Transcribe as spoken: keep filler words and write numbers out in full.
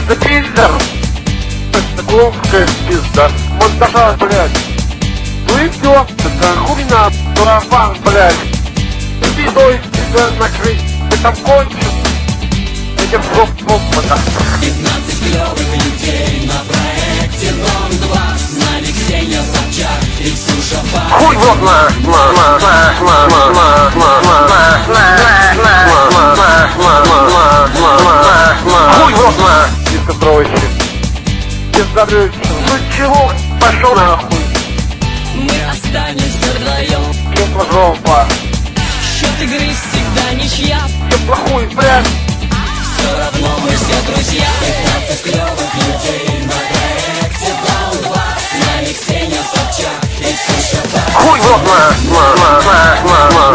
это пиздер. Это глупская пизда. Монтажа, блядь. Ну и все. Это хуйня, дурафан, блядь. Ты пиздой тебя накрыть. Ты там кончишь. Этим жоп-жоп, блядь. пятнадцать клёвых людей на проекте Дом два. С нами Ксения Собчак и Ксюша Пак. Хуй вот на, на, на, на, на, на, на, на, на, хуй вот на, дискотровище. Пиздорючий. Ну чего? Пошел нахуй. Мы останемся вдвоем. Чё жопа? Счет игры всегда ничья. Чё плохой, блядь? Все равно мы все друзья. пятнадцать клёвых людей на проекте Дом два. С нами Ксения Собчак и Ксюша Пак. Хуй вот на, на, на, на, на, на.